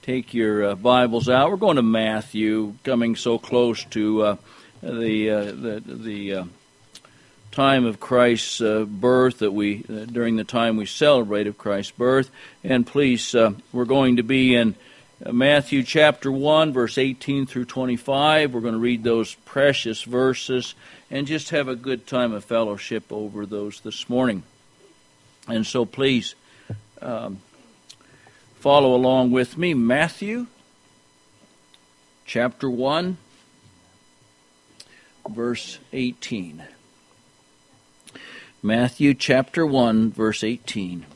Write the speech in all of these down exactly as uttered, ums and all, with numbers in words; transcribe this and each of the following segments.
take your uh, Bibles out. We're going to Matthew, coming so close to uh, the uh, the the uh, time of Christ's uh, birth that we uh, during the time we celebrate of Christ's birth. And please, uh, we're going to be in uh, Matthew chapter one, verse eighteen through twenty-five. We're going to read those precious verses and just have a good time of fellowship over those this morning. And so, please. Um, Follow along with me. Matthew chapter one, verse eighteen. Matthew chapter one, verse eighteen.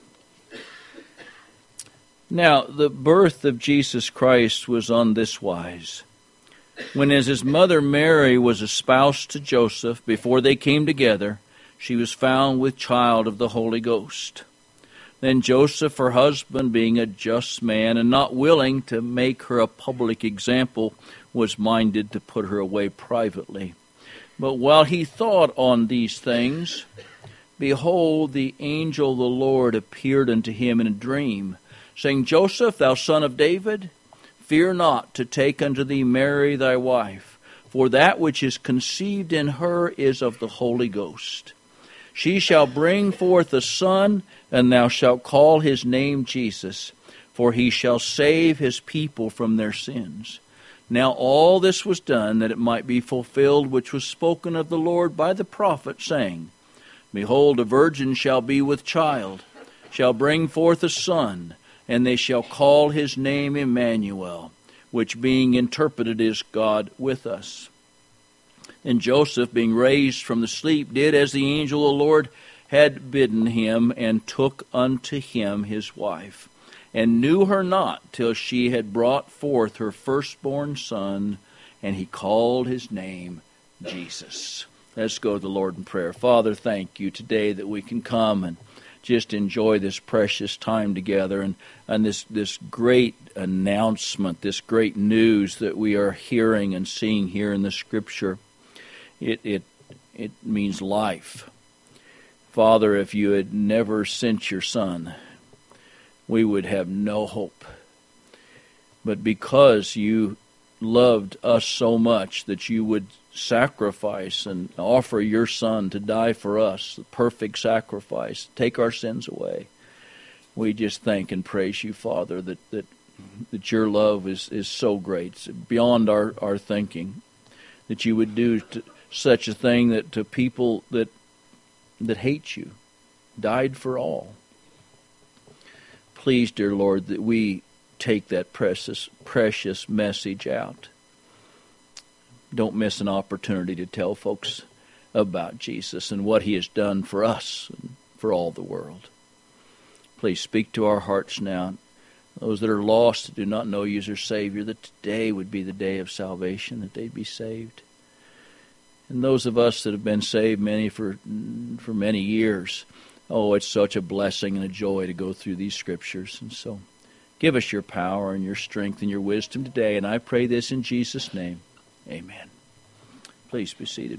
Now, the birth of Jesus Christ was on this wise. When as his mother Mary was espoused to Joseph, before they came together, she was found with child of the Holy Ghost. Then Joseph, her husband, being a just man and not willing to make her a public example, was minded to put her away privately. But while he thought on these things, behold, the angel of the Lord appeared unto him in a dream, saying, Joseph, thou son of David, fear not to take unto thee Mary thy wife, for that which is conceived in her is of the Holy Ghost. She shall bring forth a son, and thou shalt call his name Jesus, for he shall save his people from their sins. Now all this was done, that it might be fulfilled which was spoken of the Lord by the prophet, saying, Behold, a virgin shall be with child, shall bring forth a son, and they shall call his name Emmanuel, which being interpreted is God with us. And Joseph, being raised from the sleep, did as the angel of the Lord had bidden him, and took unto him his wife, and knew her not till she had brought forth her firstborn son, and he called his name Jesus. Let's go to the Lord in prayer. Father, thank you today that we can come and just enjoy this precious time together, and, and this, this great announcement, this great news that we are hearing and seeing here in the Scripture. It, it it means life. Father, if you had never sent your Son, we would have no hope. But because you loved us so much that you would sacrifice and offer your Son to die for us, the perfect sacrifice, take our sins away, we just thank and praise you, Father, that that, that your love is, is so great, it's beyond our, our thinking, that you would do to, such a thing that to people that that hate you, died for all. Please, dear Lord, that we take that precious precious message out. Don't miss an opportunity to tell folks about Jesus and what he has done for us and for all the world. Please speak to our hearts now. Those that are lost, that do not know you as their Savior, that today would be the day of salvation, that they'd be saved. And those of us that have been saved, many for for many years, oh, it's such a blessing and a joy to go through these Scriptures. And so give us your power and your strength and your wisdom today. And I pray this in Jesus' name. Amen. Please be seated.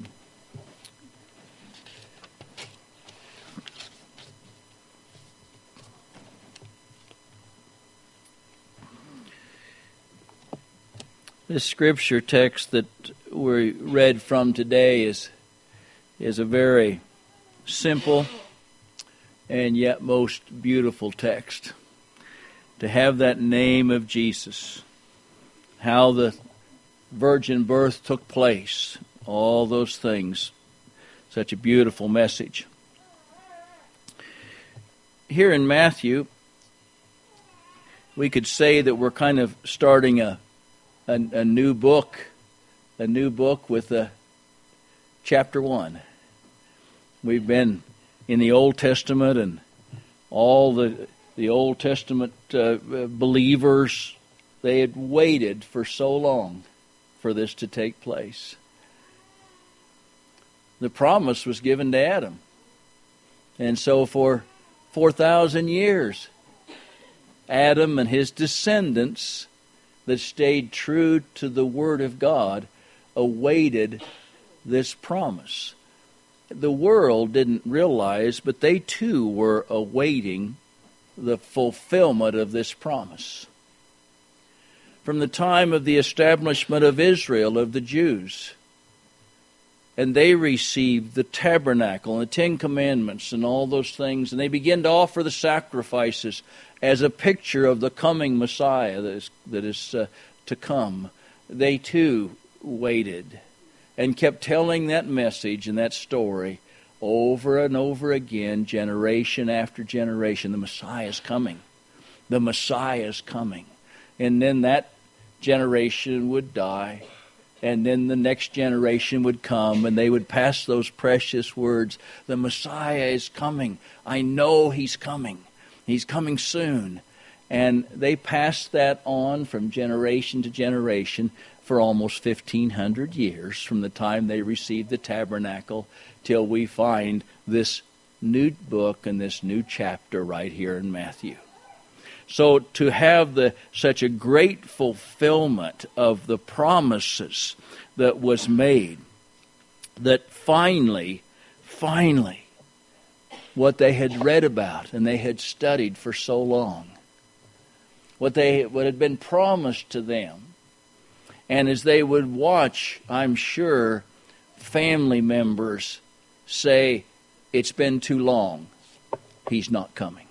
This Scripture text that we read from today is is a very simple and yet most beautiful text. To have that name of Jesus, how the virgin birth took place, all those things, such a beautiful message. Here in Matthew, we could say that we're kind of starting a a, a new book. A new book with a chapter one. We've been in the Old Testament, and all the the Old Testament uh, believers, they had waited for so long for this to take place. The promise was given to Adam, and so for four thousand years, Adam and his descendants that stayed true to the Word of God awaited this promise. The world didn't realize, but they too were awaiting the fulfillment of this promise. from the time of the establishment of Israel, of the Jews. And they received the tabernacle and the Ten Commandments and all those things, and they began to offer the sacrifices as a picture of the coming Messiah that is, that is uh, to come. They too waited and kept telling that message and that story over and over again, generation after generation. The Messiah is coming. The Messiah is coming. And then that generation would die, and then the next generation would come, and they would pass those precious words. The Messiah is coming. I know He's coming. He's coming soon. And they passed that on from generation to generation for almost fifteen hundred years, from the time they received the tabernacle till we find this new book and this new chapter right here in Matthew. So to have the such a great fulfillment of the promises that was made, that finally, finally, what they had read about and they had studied for so long, what they what had been promised to them, and as they would watch, I'm sure, family members say, it's been too long, He's not coming.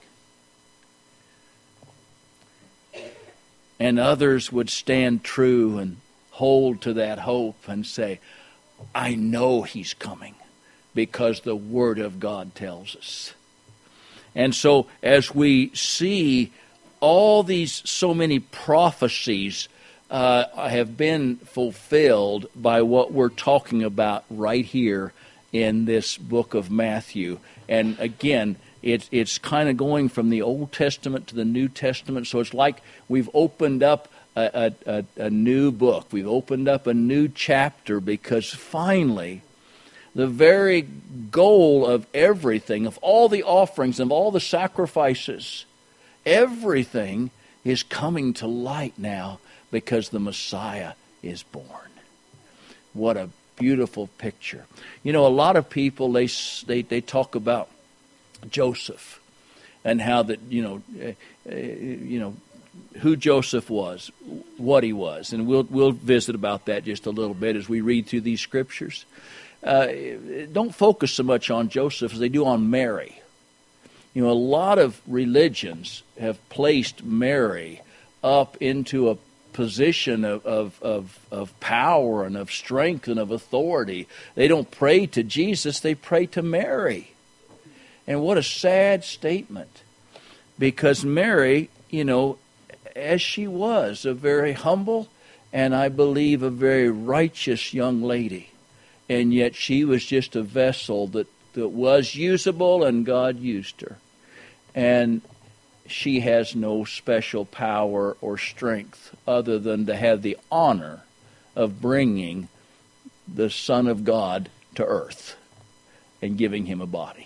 And others would stand true and hold to that hope and say, I know He's coming because the Word of God tells us. And so as we see all these so many prophecies uh, have been fulfilled by what we're talking about right here in this book of Matthew. And again, It, it's kind of going from the Old Testament to the New Testament. So it's like we've opened up a, a, a new book. We've opened up a new chapter because finally the very goal of everything, of all the offerings, of all the sacrifices, everything is coming to light now because the Messiah is born. What a beautiful picture. You know, a lot of people, they they, they talk about Joseph, and how that, you know, uh, uh, you know, who Joseph was, what he was, and we'll we'll visit about that just a little bit as we read through these scriptures. Uh, don't focus so much on Joseph as they do on Mary. You know, a lot of religions have placed Mary up into a position of, of, of, of power and of strength and of authority. They don't pray to Jesus, they pray to Mary. And what a sad statement, because Mary, you know, as she was a very humble and I believe a very righteous young lady, and yet she was just a vessel that, that was usable, and God used her. And she has no special power or strength other than to have the honor of bringing the Son of God to earth and giving Him a body.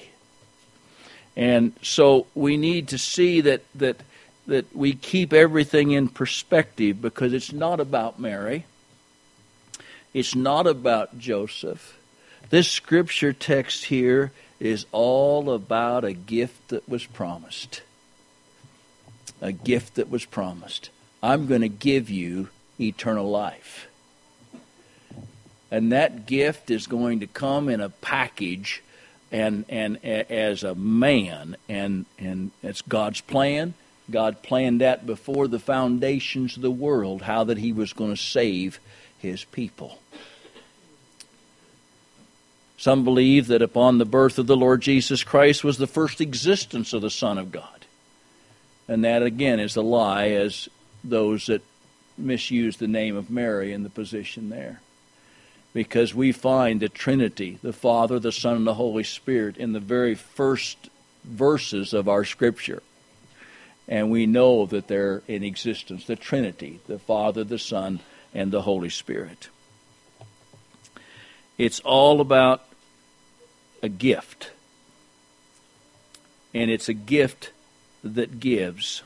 And so we need to see that that that we keep everything in perspective, because it's not about Mary. It's not about Joseph. This scripture text here is all about a gift that was promised. A gift that was promised. I'm going to give you eternal life. And that gift is going to come in a package and and as a man, and and it's God's plan. God planned that before the foundations of the world, how that He was going to save His people. Some believe that upon the birth of the Lord Jesus Christ was the first existence of the Son of God. And that again is a lie, as those that misuse the name of Mary in the position there. Because we find the Trinity, the Father, the Son, and the Holy Spirit in the very first verses of our Scripture. And we know that they're in existence, the Trinity, the Father, the Son, and the Holy Spirit. It's all about a gift. And it's a gift that gives.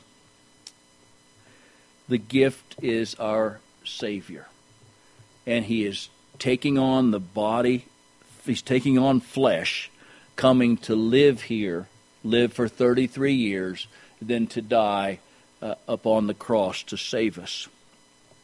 The gift is our Savior. And He is taking on the body, He's taking on flesh, coming to live here, live for thirty-three years, then to die uh, upon the cross to save us.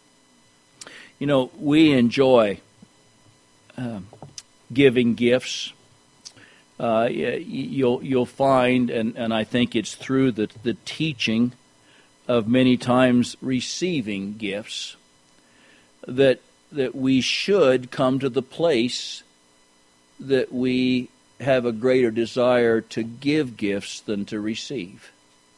You know, we enjoy uh, giving gifts. Uh, you'll you'll find, and, and I think it's through the, the teaching of many times receiving gifts, that that we should come to the place that we have a greater desire to give gifts than to receive.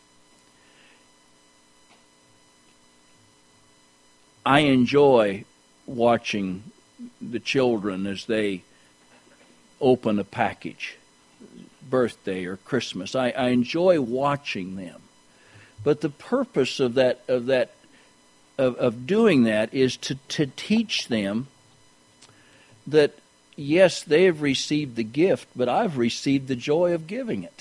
I enjoy watching the children as they open a package, birthday or Christmas. I, I enjoy watching them. But the purpose of that of that of, of doing that is to, to teach them that yes, they have received the gift, but I've received the joy of giving it.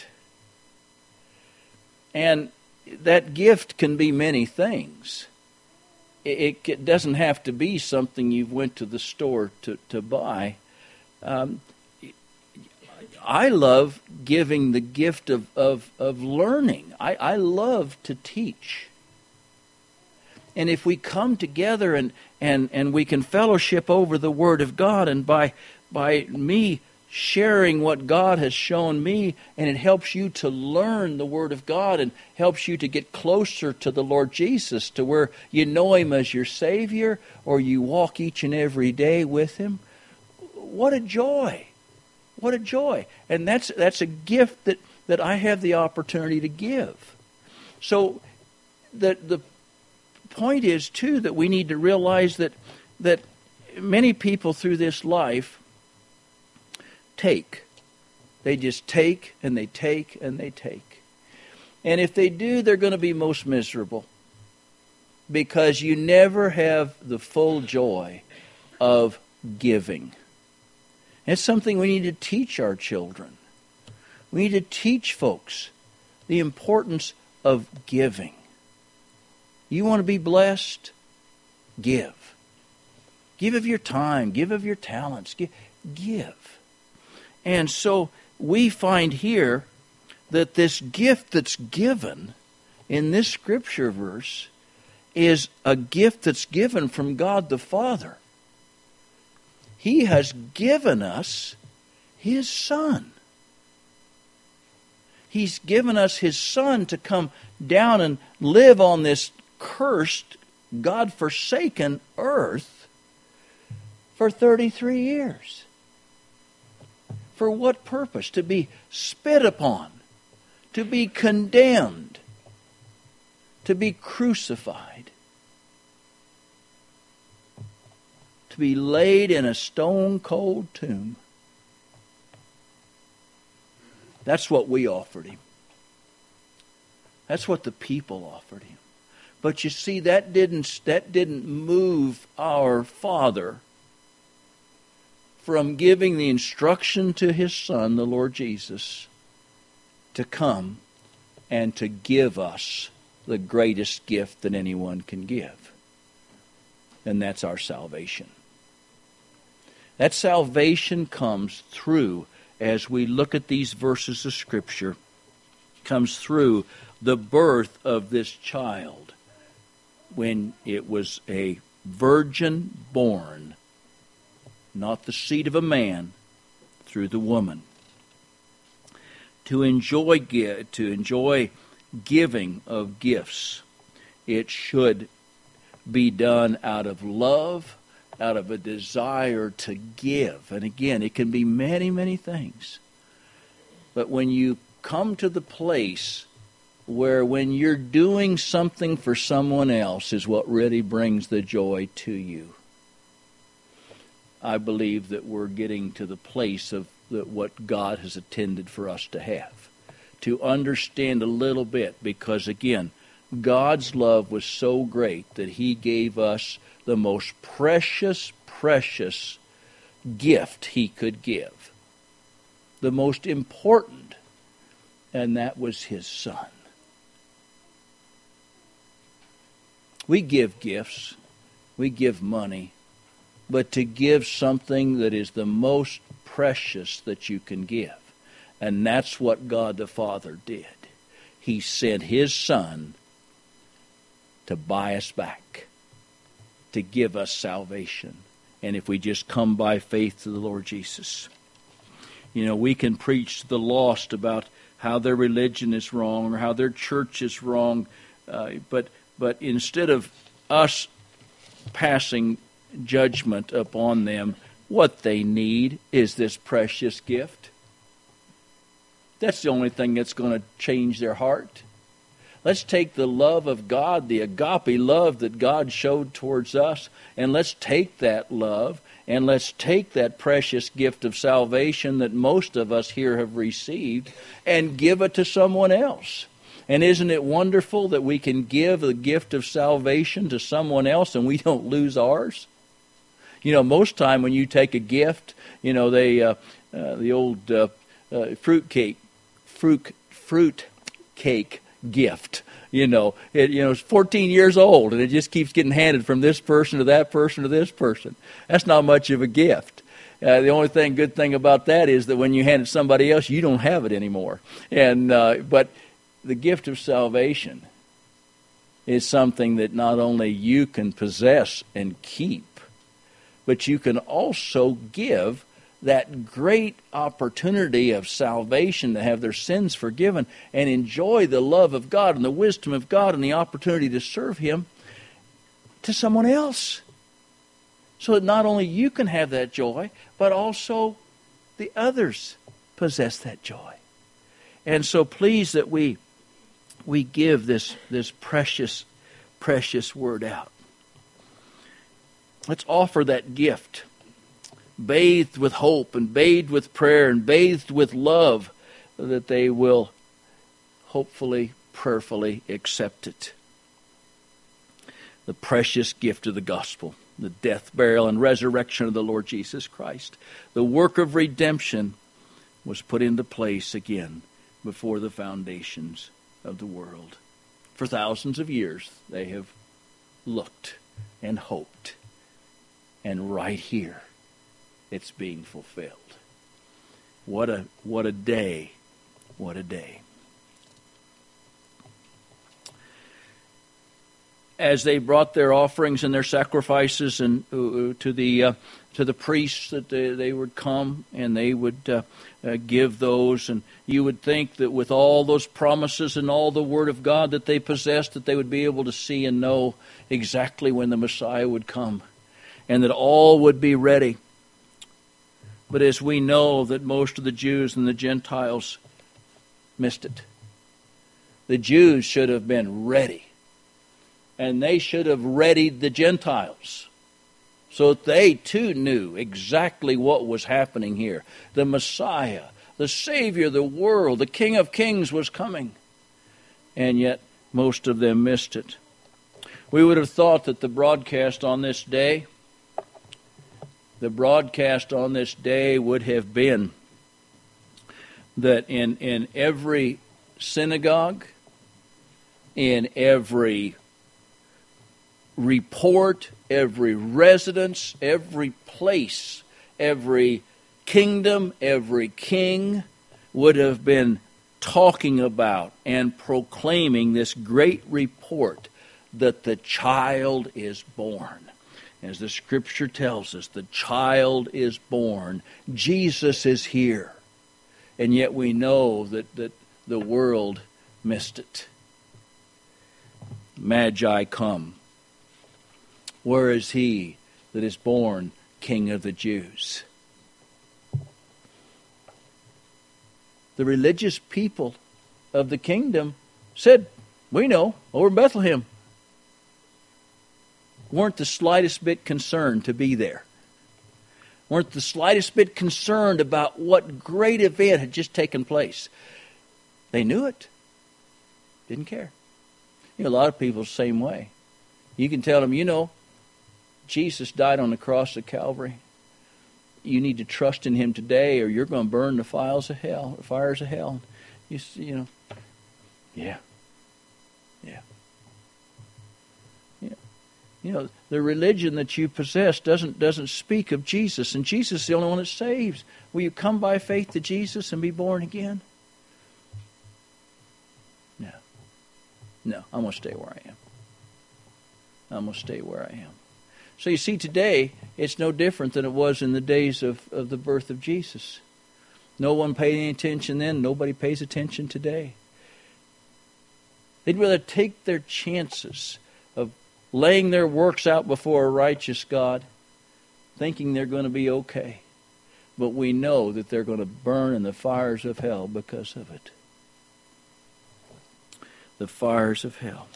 And that gift can be many things. It, it doesn't have to be something you went to the store to, to buy. Um, I love giving the gift of, of, of learning. I, I love to teach. And if we come together and, and, and we can fellowship over the Word of God, and by by me sharing what God has shown me, and it helps you to learn the Word of God and helps you to get closer to the Lord Jesus, to where you know Him as your Savior, or you walk each and every day with Him. What a joy. What a joy. And that's that's a gift that, that I have the opportunity to give. So the the point is, too, that we need to realize that that many people through this life take. They just take and they take and they take. And if they do, they're going to be most miserable, because you never have the full joy of giving. It's something we need to teach our children. We need to teach folks the importance of giving. You want to be blessed? Give. Give of your time. Give of your talents. Give. Give. And so we find here that this gift that's given in this scripture verse is a gift that's given from God the Father. He has given us His Son. He's given us His Son to come down and live on this cursed, God-forsaken earth for thirty-three years. For what purpose? To be spit upon, to be condemned, to be crucified, to be laid in a stone-cold tomb. That's what we offered Him. That's what the people offered Him. But you see, that didn't that didn't move our Father from giving the instruction to His Son, the Lord Jesus, to come and to give us the greatest gift that anyone can give. And that's our salvation. That salvation comes through, as we look at these verses of Scripture, comes through the birth of this child, when it was a virgin born, not the seed of a man, through the woman. To enjoy to enjoy giving of gifts, it should be done out of love, out of a desire to give. And again, it can be many, many things. But when you come to the place where when you're doing something for someone else is what really brings the joy to you, I believe that we're getting to the place of the, what God has intended for us to have. To understand a little bit, because again, God's love was so great that He gave us the most precious, precious gift He could give. The most important, and that was His Son. We give gifts, we give money, but to give something that is the most precious that you can give. And that's what God the Father did. He sent His Son to buy us back. to give us salvation. And if we just come by faith to the Lord Jesus. You know, we can preach to the lost about how their religion is wrong or how their church is wrong. Uh, but but instead of us passing judgment upon them, what they need is this precious gift. That's the only thing that's going to change their heart. Let's take the love of God, the agape love that God showed towards us, and let's take that love and let's take that precious gift of salvation that most of us here have received and give it to someone else. And isn't it wonderful that we can give the gift of salvation to someone else and we don't lose ours? You know, most time when you take a gift, you know, they uh, uh, the old uh, uh, fruit cake, fruit fruit cake gift. You know, it you know it's fourteen years old and it just keeps getting handed from this person to that person to this person. That's not much of a gift. Uh, the only thing good thing about that is that when you hand it to somebody else, you don't have it anymore. And uh, but the gift of salvation is something that not only you can possess and keep, but you can also give that great opportunity of salvation to have their sins forgiven and enjoy the love of God and the wisdom of God and the opportunity to serve Him to someone else. So that not only you can have that joy, but also the others possess that joy. And so please that we we give this, this precious, precious word out. Let's offer that gift, bathed with hope and bathed with prayer and bathed with love, that they will hopefully, prayerfully accept it. The precious gift of the gospel, the death, burial, and resurrection of the Lord Jesus Christ. The work of redemption was put into place again before the foundations of the world. For thousands of years they have looked and hoped. And right here, it's being fulfilled. What a what a day. What a day. As they brought their offerings and their sacrifices and uh, to the uh, to the priests, that they, they would come and they would uh, uh, give those, and you would think that with all those promises and all the Word of God that they possessed, that they would be able to see and know exactly when the Messiah would come, and that all would be ready. But as we know that most of the Jews and the Gentiles missed it. The Jews should have been ready. And they should have readied the Gentiles so that they too knew exactly what was happening here. The Messiah, the Savior of the world, the King of Kings was coming. And yet most of them missed it. We would have thought that the broadcast on this day, the broadcast on this day would have been that in, in every synagogue, in every report, every residence, every place, every kingdom, every king would have been talking about and proclaiming this great report that the child is born. As the Scripture tells us, the child is born. Jesus is here. And yet we know that, that the world missed it. Magi come. Where is he that is born King of the Jews? The religious people of the kingdom said, we know, over in Bethlehem. Weren't the slightest bit concerned to be there. Weren't the slightest bit concerned about what great event had just taken place. They knew it. Didn't care. You know, a lot of people the same way. You can tell them, you know, Jesus died on the cross of Calvary. You need to trust in Him today, or you're going to burn the fires of hell. The fires of hell. You, you know, yeah, yeah, yeah. You know, the religion that you possess doesn't doesn't speak of Jesus, and Jesus is the only one that saves. Will you come by faith to Jesus and be born again? No, no. I'm going to stay where I am. I'm going to stay where I am. So you see, today, it's no different than it was in the days of, of the birth of Jesus. No one paid any attention then. Nobody pays attention today. They'd rather take their chances of laying their works out before a righteous God, thinking they're going to be okay. But we know that they're going to burn in the fires of hell because of it. The fires of hell.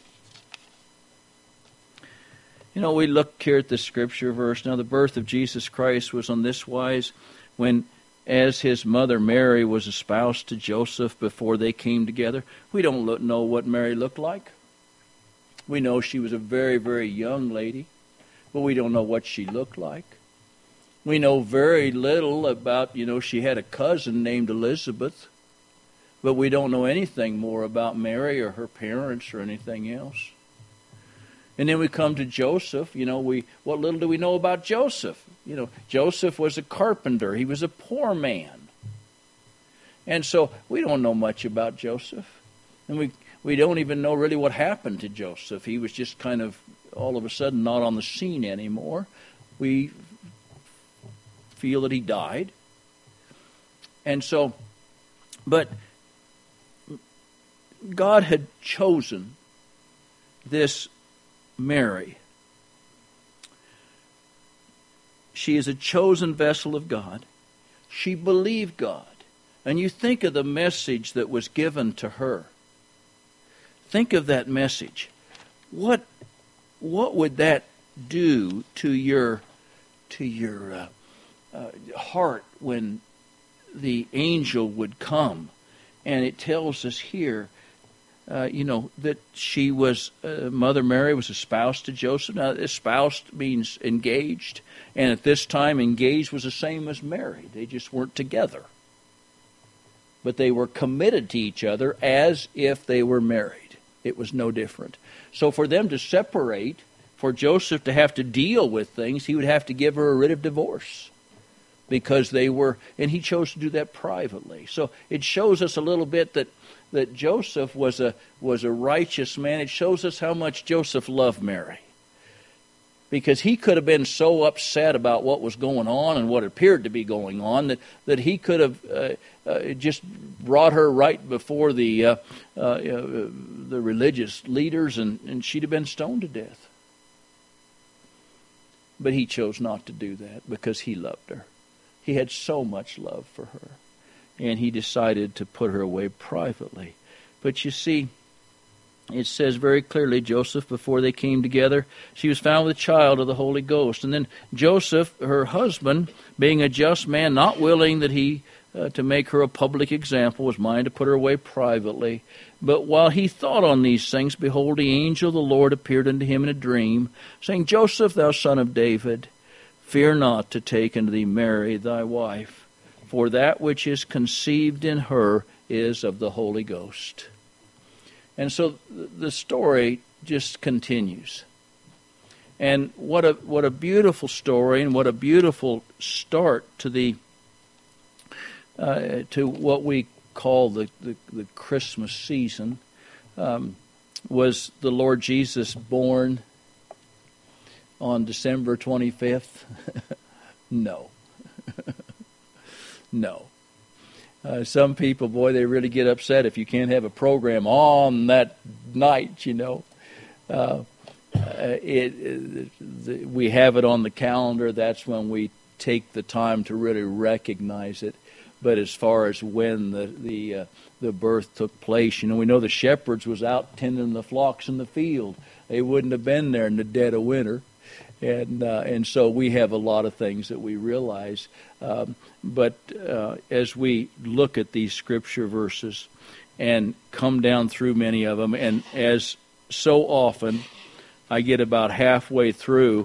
You know, we look here at the scripture verse. Now, the birth of Jesus Christ was on this wise, when as his mother Mary was espoused to Joseph before they came together. We don't look, know what Mary looked like. We know she was a very, very young lady, but we don't know what she looked like. We know very little about, you know, she had a cousin named Elizabeth, but we don't know anything more about Mary or her parents or anything else. And then we come to Joseph. You know, we what little do we know about Joseph? You know, Joseph was a carpenter. He was a poor man. And so we don't know much about Joseph. And we, we don't even know really what happened to Joseph. He was just kind of all of a sudden not on the scene anymore. We feel that he died. And so, but God had chosen this Mary. She is a chosen vessel of God. She believed God. And you think of the message that was given to her. Think of that message. What what would that do to your to your uh, uh, heart when the angel would come? And it tells us here, Uh, you know, that she was, uh, Mother Mary was espoused to Joseph. Now, espoused means engaged, and at this time, engaged was the same as married. They just weren't together. But they were committed to each other as if they were married. It was no different. So for them to separate, for Joseph to have to deal with things, he would have to give her a writ of divorce. Because they were, and he chose to do that privately. So it shows us a little bit that that Joseph was a was a righteous man. It shows us how much Joseph loved Mary. Because he could have been so upset about what was going on and what appeared to be going on that, that he could have uh, uh, just brought her right before the uh, uh, uh, the religious leaders, and, and she'd have been stoned to death. But he chose not to do that because he loved her. He had so much love for her. And he decided to put her away privately. But you see, it says very clearly, Joseph, before they came together, she was found with a child of the Holy Ghost. And then Joseph, her husband, being a just man, not willing that he uh, to make her a public example, was minded to put her away privately. But while he thought on these things, behold, the angel of the Lord appeared unto him in a dream, saying, Joseph, thou son of David, fear not to take unto thee Mary thy wife, for that which is conceived in her is of the Holy Ghost. And so the story just continues. And what a what a beautiful story, and what a beautiful start to the uh, to what we call the, the, the Christmas season. Um, was the Lord Jesus born on December twenty-fifth? No. No. Uh, some people, boy, they really get upset if you can't have a program on that night, you know. Uh, it, it the, we have it on the calendar. That's when we take the time to really recognize it. But as far as when the the, uh, the birth took place, you know, we know the shepherds was out tending the flocks in the field. They wouldn't have been there in the dead of winter. And uh, and so we have a lot of things that we realize. Um, but uh, as we look at these scripture verses and come down through many of them, and as so often, I get about halfway through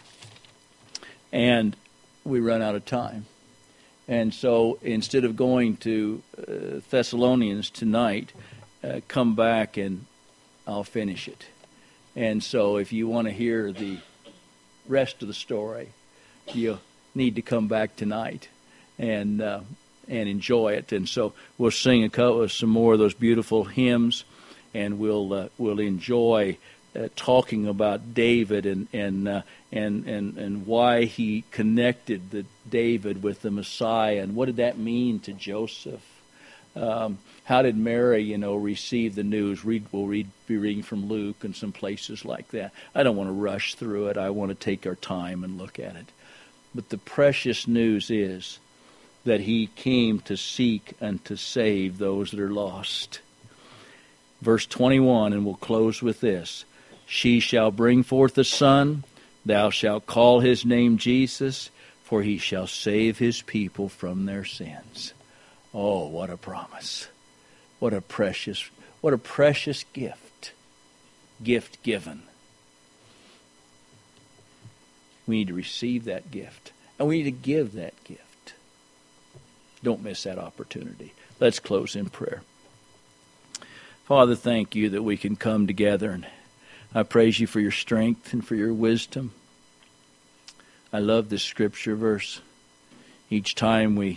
and we run out of time. And so instead of going to uh, Thessalonians tonight, uh, come back and I'll finish it. And so if you want to hear the rest of the story, you need to come back tonight and uh, and enjoy it. And so we'll sing a couple, some more of those beautiful hymns, and we'll uh, we'll enjoy uh, talking about David and and uh, and and and why he connected the David with the Messiah, and what did that mean to Joseph? Um, how did Mary, you know, receive the news? Read, we'll read, be reading from Luke and some places like that. I don't want to rush through it. I want to take our time and look at it. But the precious news is that he came to seek and to save those that are lost. Verse twenty-one, and we'll close with this. She shall bring forth a son, thou shalt call his name Jesus, for he shall save his people from their sins. Oh, what a promise. What a precious, what a precious gift. Gift given. We need to receive that gift. And we need to give that gift. Don't miss that opportunity. Let's close in prayer. Father, thank you that we can come together, and I praise you for your strength and for your wisdom. I love this scripture verse. Each time we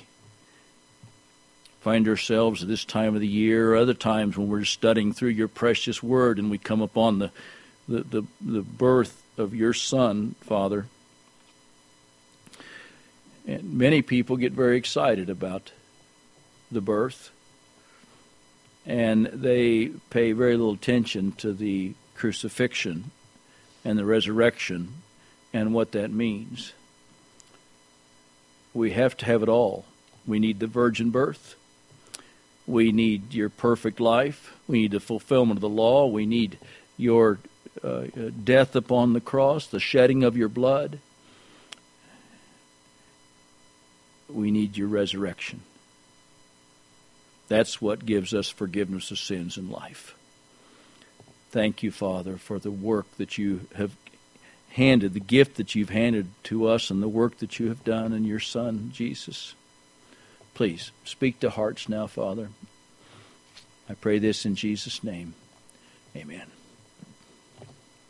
find ourselves at this time of the year, or other times when we're studying through your precious word and we come upon the, the, the, the birth of your Son, Father. And many people get very excited about the birth, and they pay very little attention to the crucifixion and the resurrection and what that means. We have to have it all. We need the virgin birth. We need your perfect life. We need the fulfillment of the law. We need your uh, death upon the cross, the shedding of your blood. We need your resurrection. That's what gives us forgiveness of sins in life. Thank you, Father, for the work that you have handed, the gift that you've handed to us, and the work that you have done in your Son, Jesus. Please, speak to hearts now, Father. I pray this in Jesus' name. Amen.